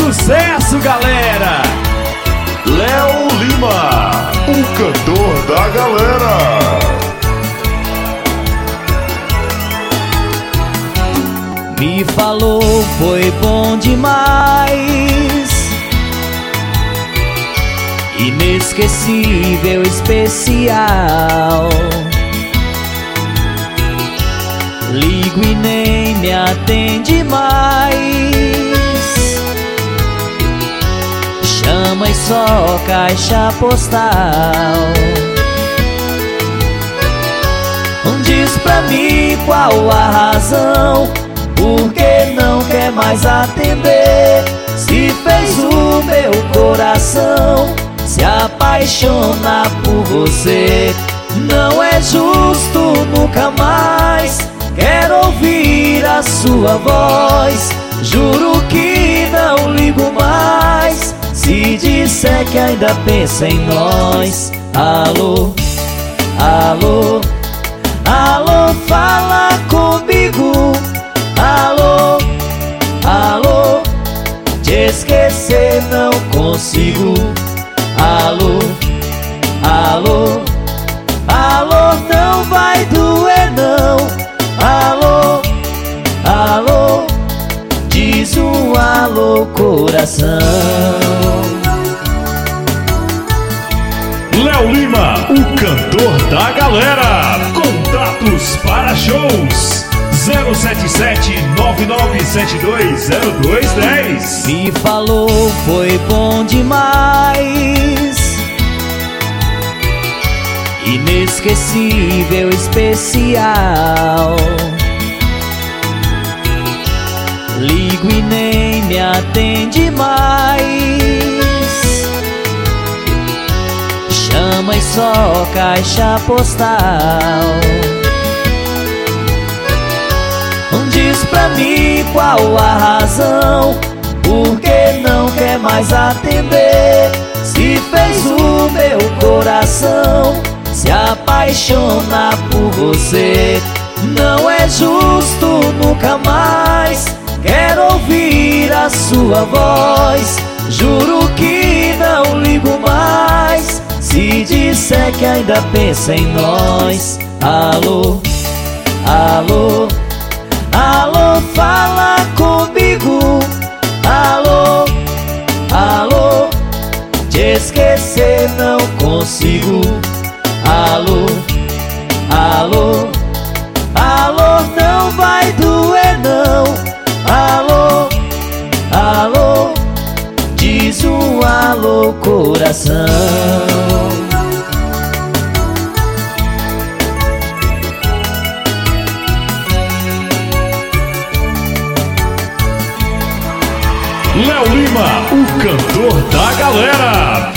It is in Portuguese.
sucesso, galera! Léo Lima, o cantor da galera. Me falou, foi bom demais, inesquecível, especial. Ligo e nem me atende mais, chama e só caixa postal. Diz pra mim qual a razão, por que não quer mais atender? Se fez o meu coração se apaixonar por você. Não é justo, nunca mais quero ouvir a sua voz. Juro que não ligo mais se disser que ainda pensa em nós. Alô, alô, alô, fala comigo. Alô, alô, te esquecer não consigo. Alô, alô, alô, não vai doer não. Alô, alô, diz um alô, coração. Léo Lima, o cantor da galera. Contatos para shows 077-9972-0210. Me falou, foi bom demais, inesquecível, especial. Ligo e nem me atende mais, chama e só caixa postal. Diz pra mim qual a razão, por que não quer mais atender? Se fez o meu coração se apaixonar por você. Não é justo, nunca mais quero ouvir a sua voz. Juro que não ligo mais se disser que ainda pensa em nós. Alô, alô, alô, fala comigo. Alô, alô, te esquecer não consigo. Alô, alô, alô, não vai doer não. Alô, alô, diz um alô, coração. Léo Lima, o cantor da galera.